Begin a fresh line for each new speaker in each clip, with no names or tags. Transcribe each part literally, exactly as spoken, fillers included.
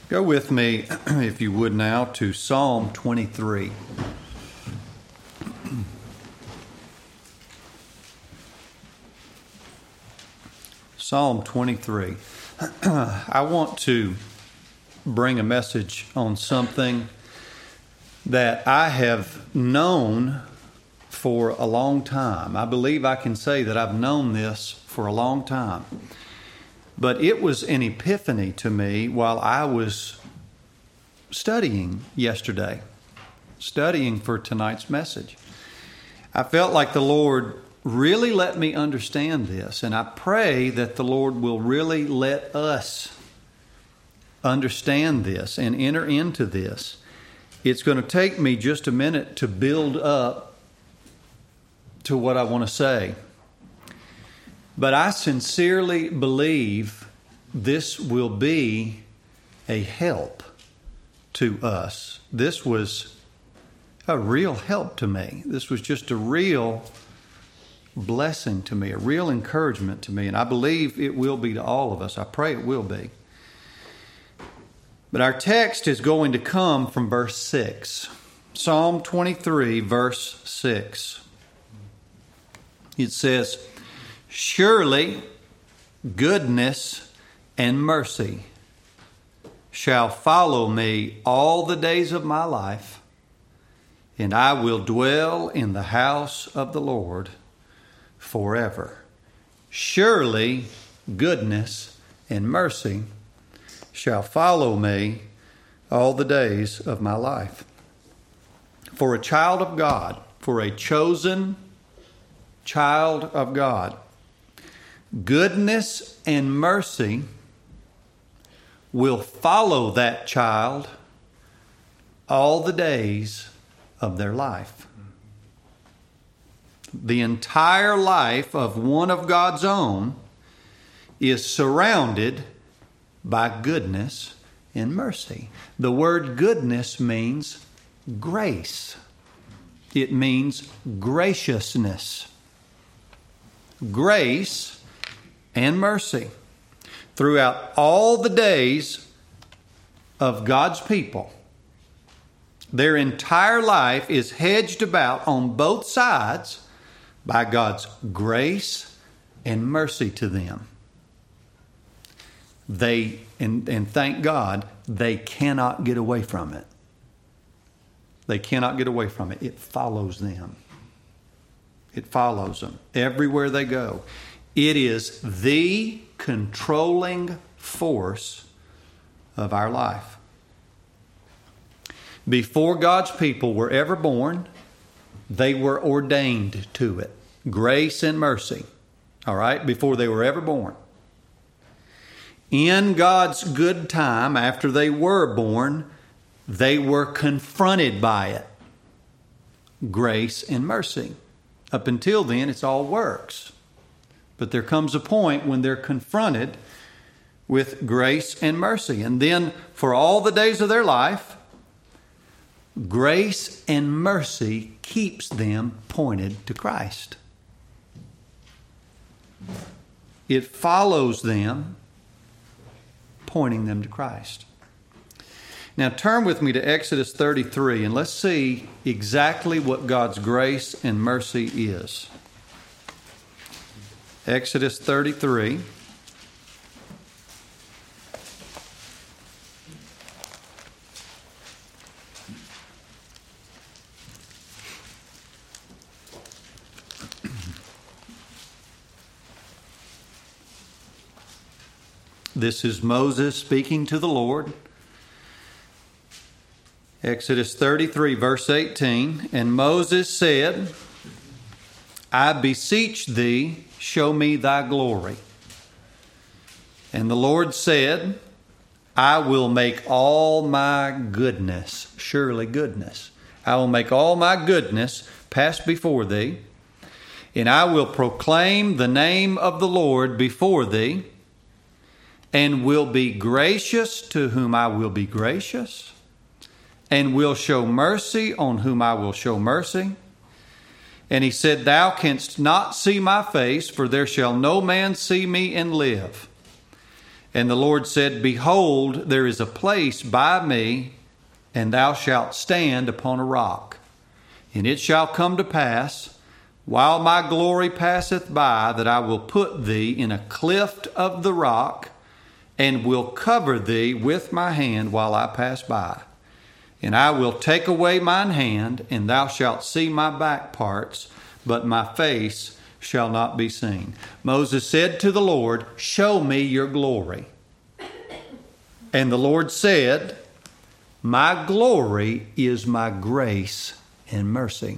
Go with me, if you would now, to Psalm twenty-three. Psalm twenty-three. I want to bring a message on something that I have known for a long time. I believe I can say that I've known this for a long time. But it was an epiphany to me while I was studying yesterday, studying for tonight's message. I felt like the Lord really let me understand this, and I pray that the Lord will really let us understand this and enter into this. It's going to take me just a minute to build up to what I want to say. But I sincerely believe this will be a help to us. This was a real help to me. This was just a real blessing to me, a real encouragement to me. And I believe it will be to all of us. I pray it will be. But our text is going to come from verse six. Psalm twenty-three, verse six. It says, "Surely goodness and mercy shall follow me all the days of my life, and I will dwell in the house of the Lord forever. Surely goodness and mercy shall follow me all the days of my life." For a child of God, for a chosen child of God, goodness and mercy will follow that child all the days of their life. The entire life of one of God's own is surrounded by goodness and mercy. The word goodness means grace. It means graciousness. Grace and mercy. Throughout all the days of God's people, their entire life is hedged about on both sides by God's grace and mercy to them. They, and, and thank God, they cannot get away from it. They cannot get away from it. It follows them. It follows them everywhere they go. It is the controlling force of our life. Before God's people were ever born, they were ordained to it. Grace and mercy. All right? Before they were ever born. In God's good time, after they were born, they were confronted by it. Grace and mercy. Up until then, it's all works. But there comes a point when they're confronted with grace and mercy. And then for all the days of their life, grace and mercy keeps them pointed to Christ. It follows them, pointing them to Christ. Now turn with me to Exodus thirty-three and let's see exactly what God's grace and mercy is. Exodus thirty-three. This is Moses speaking to the Lord. Exodus thirty-three, verse eighteen. "And Moses said, I beseech thee, show me thy glory. And the Lord said, I will make all my goodness," surely goodness, "I will make all my goodness pass before thee, and I will proclaim the name of the Lord before thee, and will be gracious to whom I will be gracious, and will show mercy on whom I will show mercy. And he said, Thou canst not see my face, for there shall no man see me and live. And the Lord said, Behold, there is a place by me, and thou shalt stand upon a rock. And it shall come to pass, while my glory passeth by, that I will put thee in a cleft of the rock, and will cover thee with my hand while I pass by. And I will take away mine hand, and thou shalt see my back parts, but my face shall not be seen. Moses said to the Lord, Show me your glory. And the Lord said, My glory is my grace and mercy.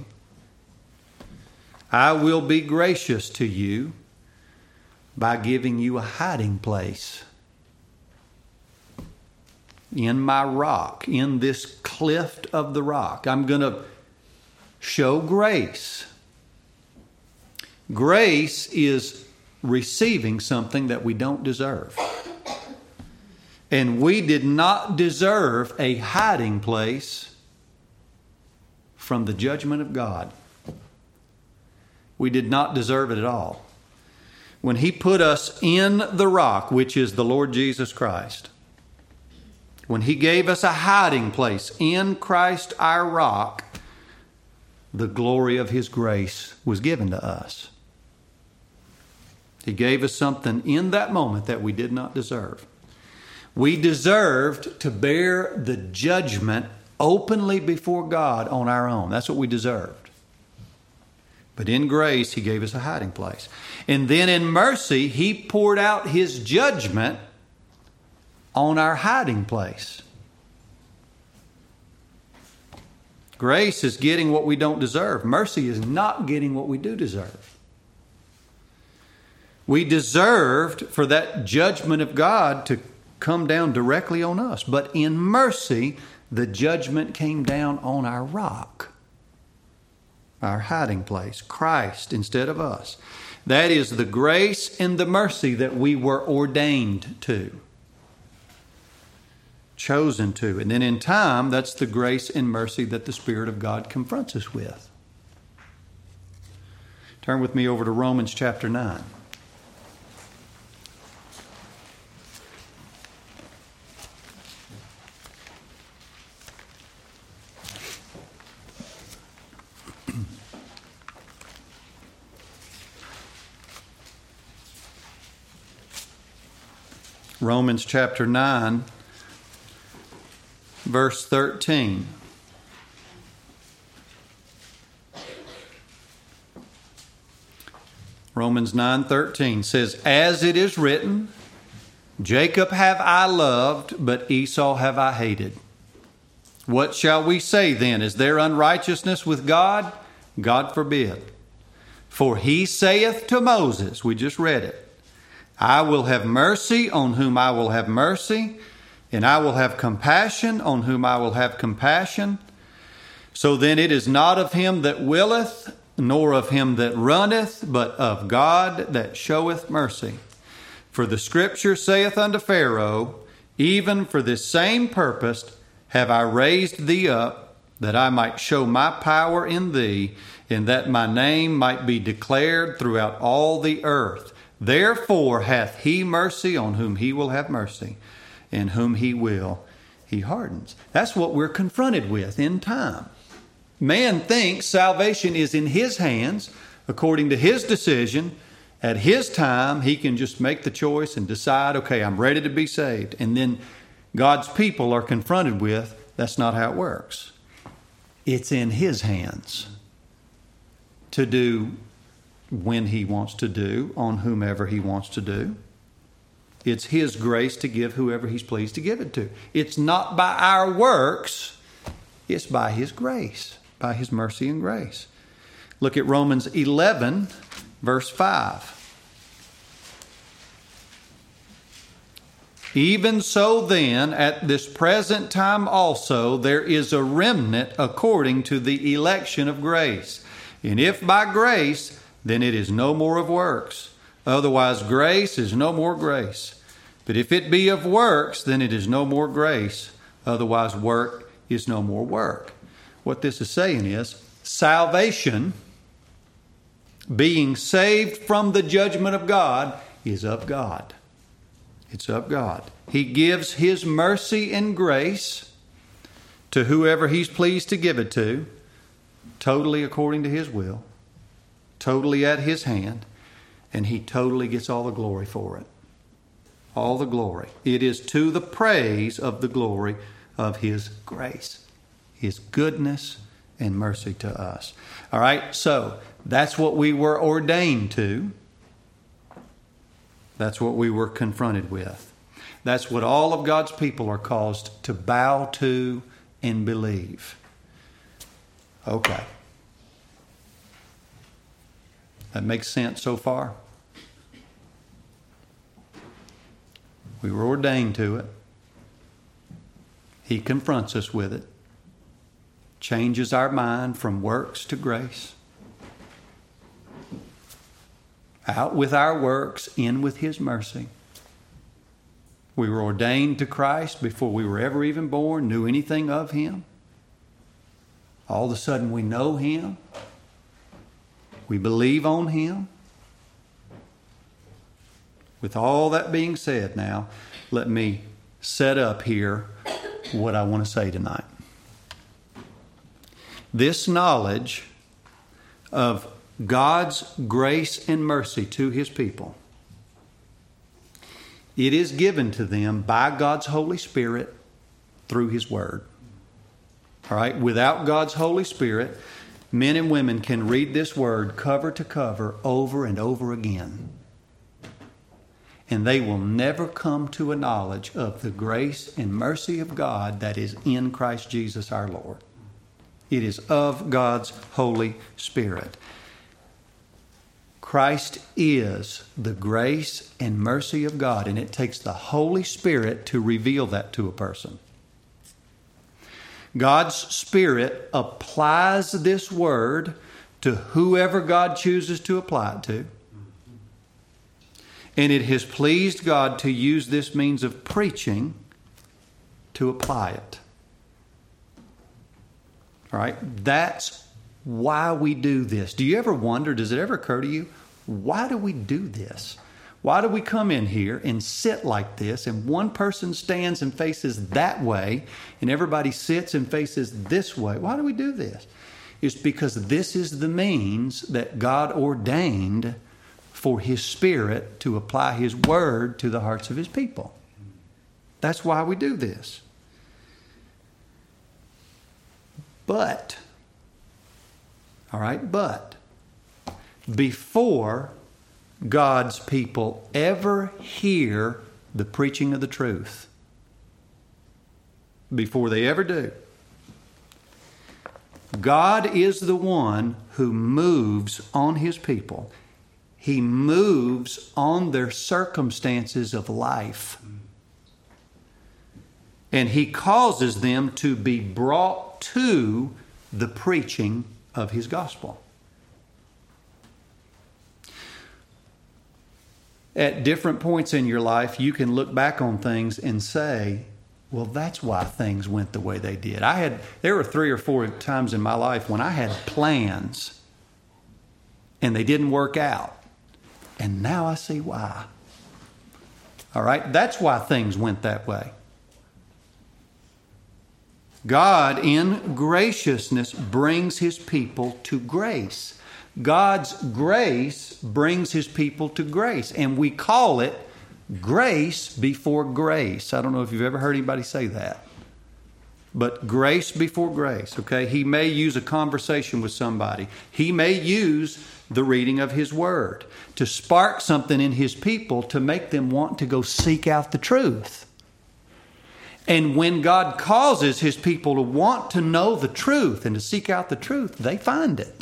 I will be gracious to you by giving you a hiding place in my rock, in this cleft of the rock. I'm going to show grace. Grace is receiving something that we don't deserve. And we did not deserve a hiding place from the judgment of God. We did not deserve it at all. When He put us in the rock, which is the Lord Jesus Christ, when He gave us a hiding place in Christ our rock, the glory of His grace was given to us. He gave us something in that moment that we did not deserve. We deserved to bear the judgment openly before God on our own. That's what we deserved. But in grace, He gave us a hiding place. And then in mercy, He poured out His judgment on our hiding place. Grace is getting what we don't deserve. Mercy is not getting what we do deserve. We deserved for that judgment of God to come down directly on us. But in mercy, the judgment came down on our rock, our hiding place, Christ instead of us. That is the grace and the mercy that we were ordained to, chosen to. And then in time, that's the grace and mercy that the Spirit of God confronts us with. Turn with me over to Romans chapter nine. Romans chapter nine, verse thirteen. Romans nine thirteen says, As it is written, Jacob have I loved, but Esau have I hated. What shall we say then? Is there unrighteousness with God? God forbid. For He saith to Moses, we just read it, I will have mercy on whom I will have mercy, and I will have compassion on whom I will have compassion. So then it is not of him that willeth, nor of him that runneth, but of God that showeth mercy. For the Scripture saith unto Pharaoh, Even for this same purpose have I raised thee up, that I might show my power in thee, and that my name might be declared throughout all the earth. Therefore hath He mercy on whom He will have mercy, and whom He will, He hardens. That's what we're confronted with in time. Man thinks salvation is in his hands, according to his decision. At his time, he can just make the choice and decide, okay, I'm ready to be saved. And then God's people are confronted with, that's not how it works. It's in His hands to do when He wants to do, on whomever He wants to do. It's His grace to give whoever He's pleased to give it to. It's not by our works, it's by His grace, by His mercy and grace. Look at Romans eleven, verse five. Even so then, at this present time also, there is a remnant according to the election of grace. And if by grace, then it is no more of works. Otherwise, grace is no more grace. But if it be of works, then it is no more grace. Otherwise, work is no more work. What this is saying is, salvation, being saved from the judgment of God, is of God. It's of God. He gives His mercy and grace to whoever He's pleased to give it to, totally according to His will, totally at His hand, and He totally gets all the glory for it. All the glory. It is to the praise of the glory of His grace, His goodness and mercy to us. All right, so that's what we were ordained to. That's what we were confronted with. That's what all of God's people are caused to bow to and believe. Okay. That makes sense so far? We were ordained to it. He confronts us with it. Changes our mind from works to grace. Out with our works, in with His mercy. We were ordained to Christ before we were ever even born, knew anything of Him. All of a sudden we know Him. We believe on Him. With all that being said now, let me set up here what I want to say tonight. This knowledge of God's grace and mercy to His people, it is given to them by God's Holy Spirit through His Word. All right? Without God's Holy Spirit, men and women can read this Word cover to cover over and over again. And they will never come to a knowledge of the grace and mercy of God that is in Christ Jesus our Lord. It is of God's Holy Spirit. Christ is the grace and mercy of God, and it takes the Holy Spirit to reveal that to a person. God's Spirit applies this word to whoever God chooses to apply it to. And it has pleased God to use this means of preaching to apply it. All right? That's why we do this. Do you ever wonder, does it ever occur to you, why do we do this? Why do we come in here and sit like this, and one person stands and faces that way, and everybody sits and faces this way? Why do we do this? It's because this is the means that God ordained for His Spirit to apply His Word to the hearts of His people. That's why we do this. But, all right, but, before God's people ever hear the preaching of the truth, before they ever do, God is the one who moves on His people. He moves on their circumstances of life. And He causes them to be brought to the preaching of His gospel. At different points in your life, you can look back on things and say, well, that's why things went the way they did. I had, there were three or four times in my life when I had plans and they didn't work out. And now I see why. All right? That's why things went that way. God, in graciousness, brings His people to grace. God's grace brings His people to grace. And we call it grace before grace. I don't know if you've ever heard anybody say that. But grace before grace, okay? He may use a conversation with somebody. He may use the reading of His Word to spark something in His people to make them want to go seek out the truth. And when God causes His people to want to know the truth and to seek out the truth, they find it.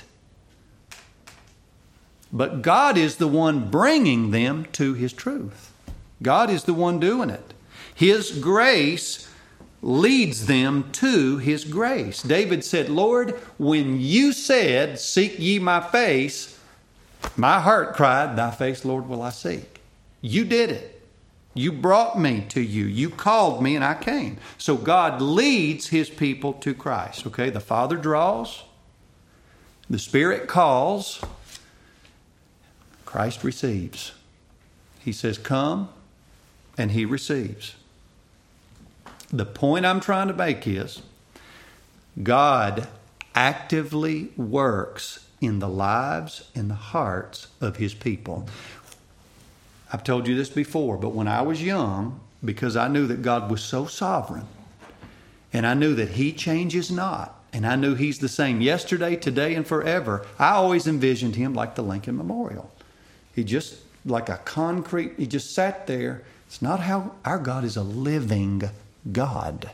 But God is the one bringing them to His truth. God is the one doing it. His grace leads them to His grace. David said, Lord, when you said, seek ye my face, my heart cried, thy face, Lord, will I seek. You did it. You brought me to you. You called me and I came. So God leads His people to Christ. Okay, the Father draws. The Spirit calls. Christ receives. He says, come. and He receives. The point I'm trying to make is God actively works in the lives and the hearts of His people. I've told you this before, but when I was young, because I knew that God was so sovereign, and I knew that He changes not, and I knew He's the same yesterday, today, and forever, I always envisioned Him like the Lincoln Memorial. He just, like a concrete, He just sat there. It's not how our God is. A living God.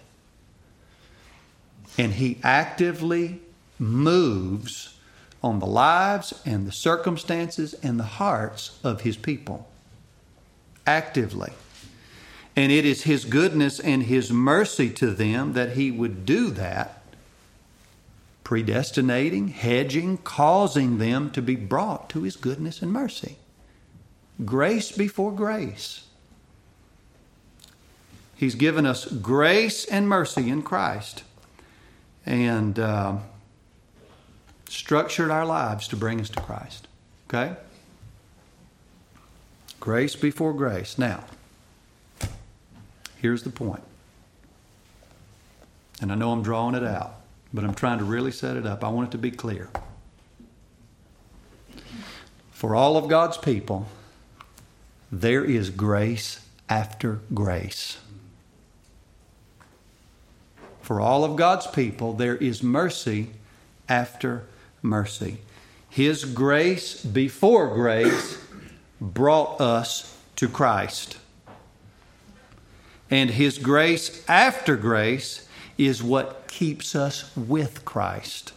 And He actively moves on the lives and the circumstances and the hearts of His people. Actively. And it is His goodness and His mercy to them that He would do that, predestinating, hedging, causing them to be brought to His goodness and mercy. Grace before grace. He's given us grace and mercy in Christ, and uh, structured our lives to bring us to Christ. Okay? Grace before grace. Now, here's the point. And I know I'm drawing it out, but I'm trying to really set it up. I want it to be clear. For all of God's people, there is grace after grace. For all of God's people, there is mercy after mercy. His grace before grace brought us to Christ. And His grace after grace is what keeps us with Christ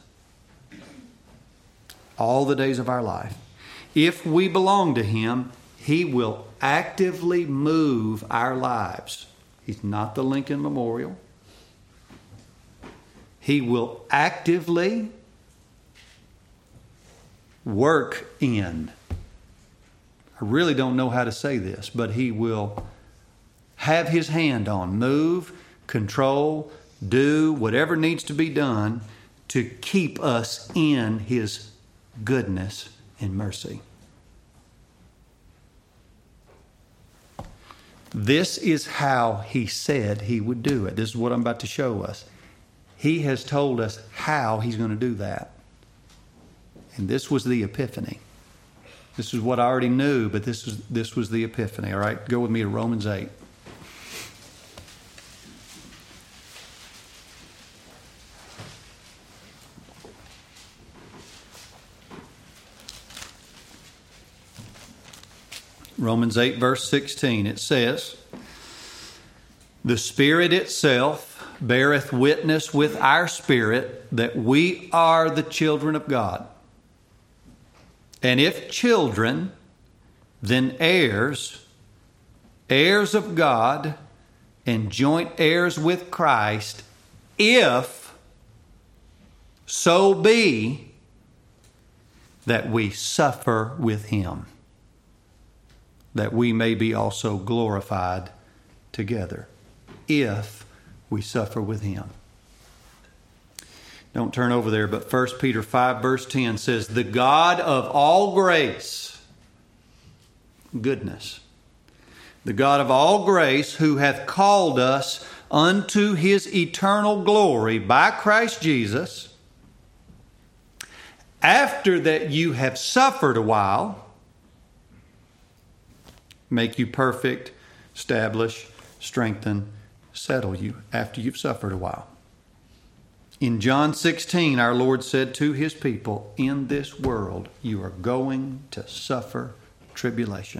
all the days of our life. If we belong to Him, He will actively move our lives. He's not the Lincoln Memorial. He will actively work in. I really don't know how to say this, but He will have His hand on, move, control, do whatever needs to be done to keep us in His goodness and mercy. This is how He said He would do it. This is what I'm about to show us. He has told us how He's going to do that. And this was the epiphany. This is what I already knew, but this was, this was the epiphany. All right, go with me to Romans eight. Romans eight, verse sixteen, it says, "The Spirit itself beareth witness with our spirit that we are the children of God. And if children, then heirs, heirs of God, and joint heirs with Christ, if so be that we suffer with Him, that we may be also glorified together." If we suffer with Him. Don't turn over there, but First Peter five verse ten says, "The God of all grace," goodness, "the God of all grace, who hath called us unto His eternal glory by Christ Jesus, after that you have suffered a while, make you perfect, establish, strengthen, settle you," after you've suffered a while. In John sixteen, our Lord said to His people, "In this world you are going to suffer tribulation."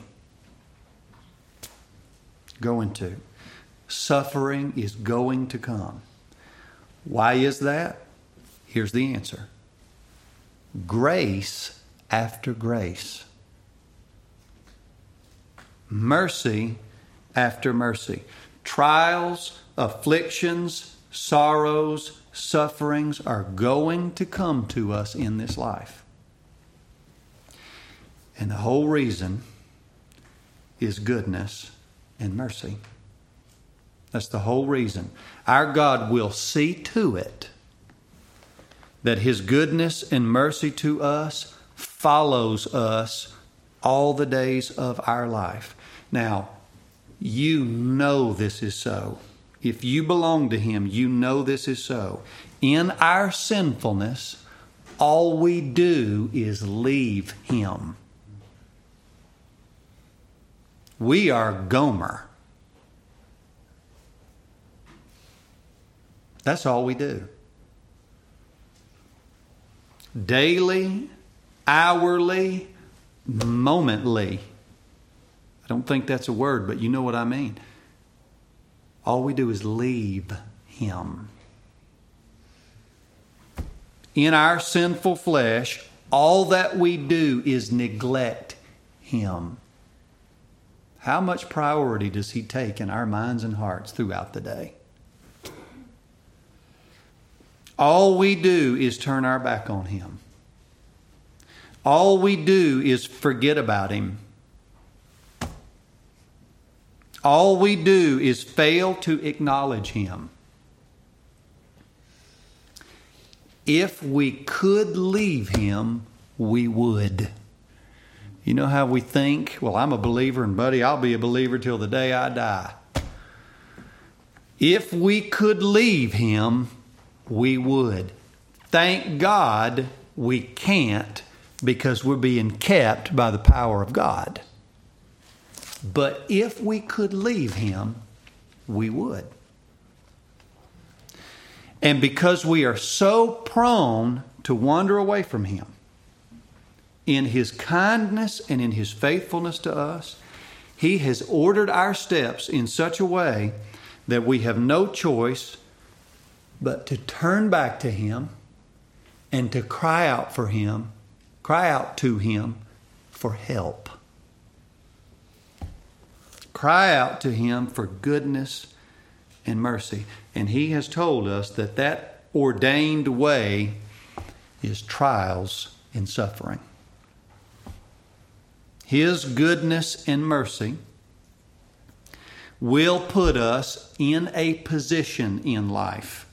Going to. Suffering is going to come. Why is that? Here's the answer. Grace after grace. Mercy after mercy. Trials, afflictions, sorrows, sufferings are going to come to us in this life. And the whole reason is goodness and mercy. That's the whole reason. Our God will see to it that His goodness and mercy to us follows us all the days of our life. Now, You know this is so. If you belong to Him, you know this is so. In our sinfulness, all we do is leave Him. We are Gomer. That's all we do. Daily, hourly, momently. I don't think that's a word, but you know what I mean. All we do is leave Him. In our sinful flesh, all that we do is neglect Him. How much priority does He take in our minds and hearts throughout the day? All we do is turn our back on Him. All we do is forget about Him. All we do is fail to acknowledge Him. If we could leave Him, we would. You know how we think, well, I'm a believer, and buddy, I'll be a believer till the day I die. If we could leave Him, we would. Thank God we can't, because we're being kept by the power of God. But if we could leave Him, we would. And because we are so prone to wander away from Him, in His kindness and in His faithfulness to us, He has ordered our steps in such a way that we have no choice but to turn back to Him and to cry out for Him, cry out to Him for help. Cry out to Him for goodness and mercy. And He has told us that that ordained way is trials and suffering. His goodness and mercy will put us in a position in life.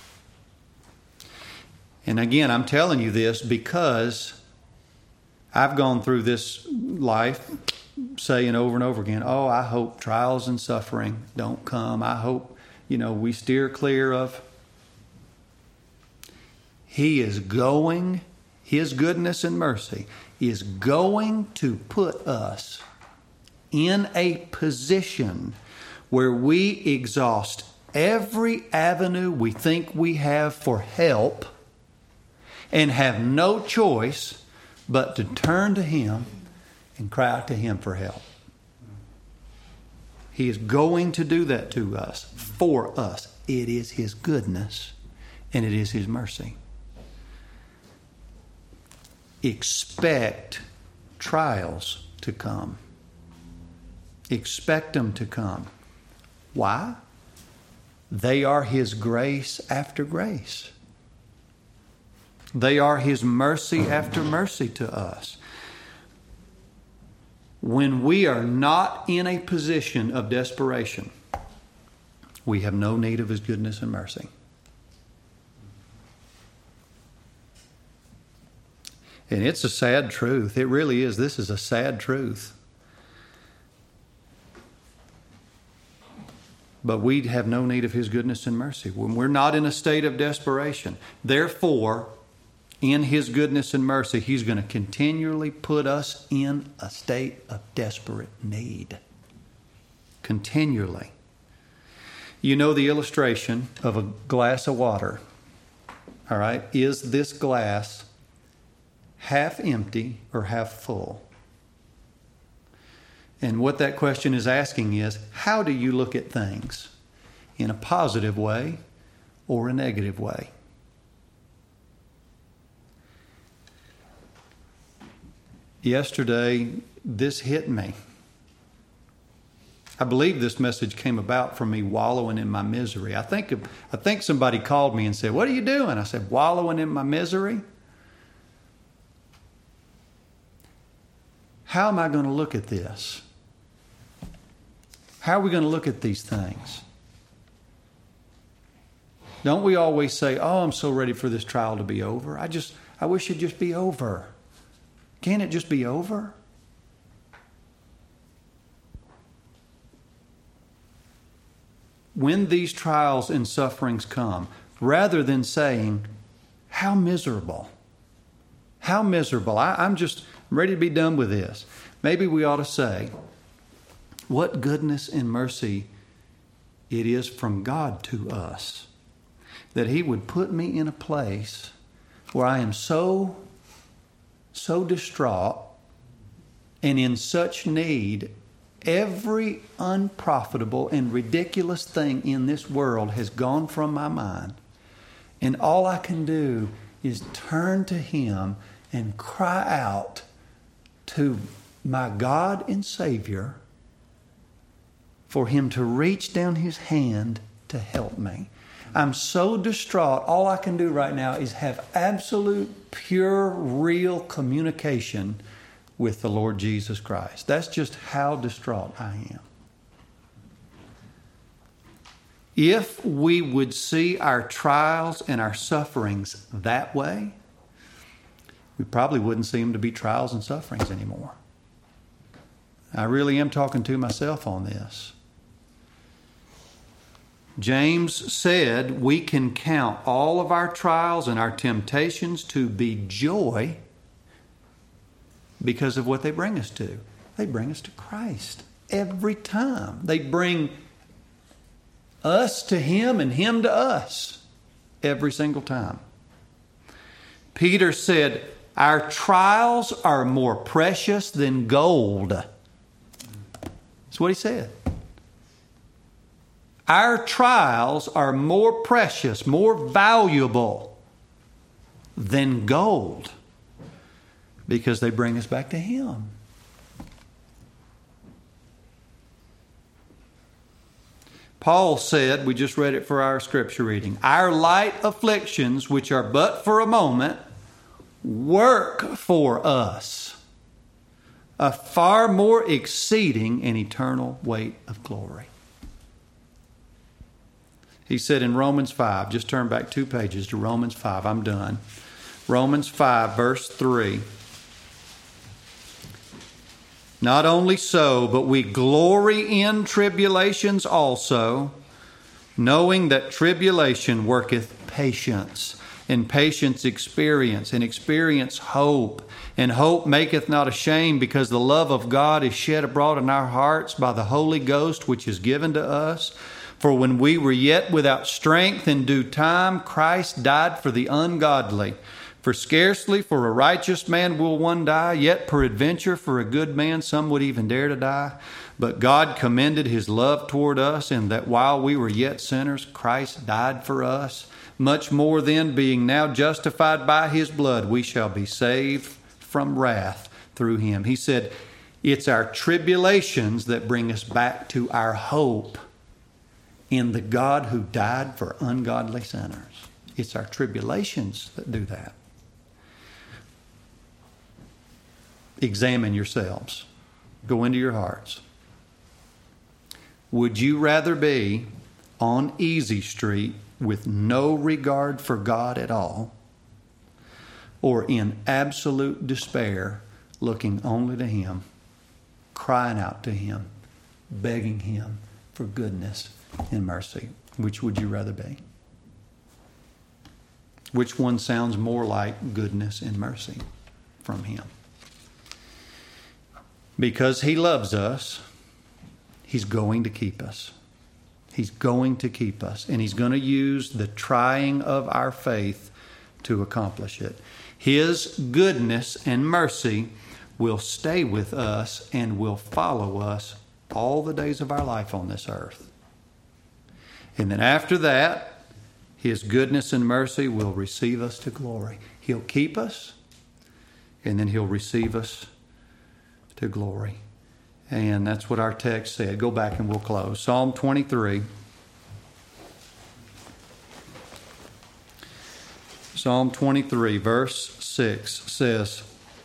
And again, I'm telling you this because I've gone through this life saying over and over again, oh, I hope trials and suffering don't come. I hope, you know, we steer clear of. He is going, His goodness and mercy is going to put us in a position where we exhaust every avenue we think we have for help and have no choice but to turn to Him and cry out to Him for help. He is going to do that to us, for us. It is His goodness and it is His mercy. Expect trials to come. Expect them to come. Why? They are His grace after grace. They are His mercy after mercy to us. When we are not in a position of desperation, we have no need of His goodness and mercy. And it's a sad truth. It really is. This is a sad truth. But we have no need of His goodness and mercy when we're not in a state of desperation. Therefore, in His goodness and mercy, He's going to continually put us in a state of desperate need. Continually. You know the illustration of a glass of water. All right? Is this glass half empty or half full? And what that question is asking is, how do you look at things? In a positive way or a negative way? Yesterday, this hit me. I believe this message came about from me wallowing in my misery. I think I think somebody called me and said, "What are you doing?" I said, "Wallowing in my misery." How am I going to look at this? How are we going to look at these things? Don't we always say, "Oh, I'm so ready for this trial to be over. I just, I wish it'd just be over." Can't it just be over? when these trials and sufferings come, rather than saying, how miserable, how miserable, I, I'm just ready to be done with this. Maybe we ought to say, what goodness and mercy it is from God to us, that He would put me in a place where I am so, so distraught and in such need. Every unprofitable and ridiculous thing in this world has gone from my mind. And all I can do is turn to Him and cry out to my God and Savior for Him to reach down His hand to help me. I'm so distraught. All I can do right now is have absolute, pure, real communication with the Lord Jesus Christ. That's just how distraught I am. If we would see our trials and our sufferings that way, we probably wouldn't see them to be trials and sufferings anymore. I really am talking to myself on this. James said we can count all of our trials and our temptations to be joy because of what they bring us to. They bring us to Christ every time. They bring us to Him and Him to us every single time. Peter said, our trials are more precious than gold. That's what he said. Our trials are more precious, more valuable than gold because they bring us back to Him. Paul said, we just read it for our scripture reading, our light afflictions, which are but for a moment, work for us a far more exceeding and eternal weight of glory. He said in Romans five, just turn back two pages to Romans five, I'm done. Romans five, verse three. Not only so, but we glory in tribulations also, knowing that tribulation worketh patience, and patience experience, and experience hope. And hope maketh not ashamed, because the love of God is shed abroad in our hearts by the Holy Ghost, which is given to us. For when we were yet without strength, in due time Christ died for the ungodly. For scarcely for a righteous man will one die, yet peradventure for a good man some would even dare to die. But God commended His love toward us, in that while we were yet sinners, Christ died for us. Much more then, being now justified by His blood, we shall be saved from wrath through Him. He said, it's our tribulations that bring us back to our hope in the God who died for ungodly sinners. It's our tribulations that do that. Examine yourselves. Go into your hearts. Would you rather be on easy street with no regard for God at all, or in absolute despair, looking only to Him, crying out to Him, begging Him for goodness and mercy? Which would you rather be? Which one sounds more like goodness and mercy from Him? Because He loves us, He's going to keep us. He's going to keep us. And He's going to use the trying of our faith to accomplish it. His goodness and mercy will stay with us and will follow us all the days of our life on this earth. And then after that, His goodness and mercy will receive us to glory. He'll keep us, and then He'll receive us to glory. And that's what our text said. Go back and we'll close. Psalm twenty-three. Psalm twenty-three, verse six says,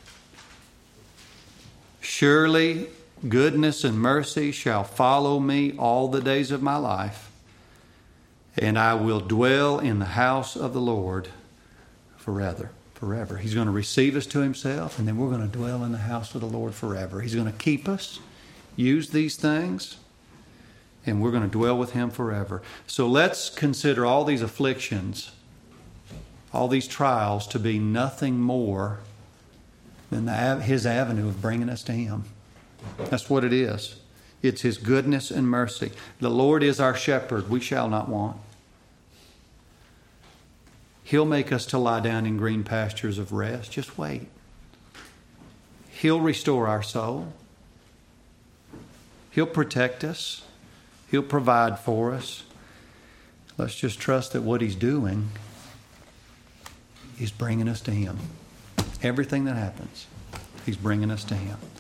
surely goodness and mercy shall follow me all the days of my life, and I will dwell in the house of the Lord forever. Forever. He's going to receive us to Himself, and then we're going to dwell in the house of the Lord forever. He's going to keep us, use these things, and we're going to dwell with Him forever. So let's consider all these afflictions, all these trials, to be nothing more than the, His avenue of bringing us to Him. That's what it is. It's His goodness and mercy. The Lord is our shepherd. We shall not want. He'll make us to lie down in green pastures of rest. Just wait. He'll restore our soul. He'll protect us. He'll provide for us. Let's just trust that what He's doing is bringing us to Him. Everything that happens, He's bringing us to Him.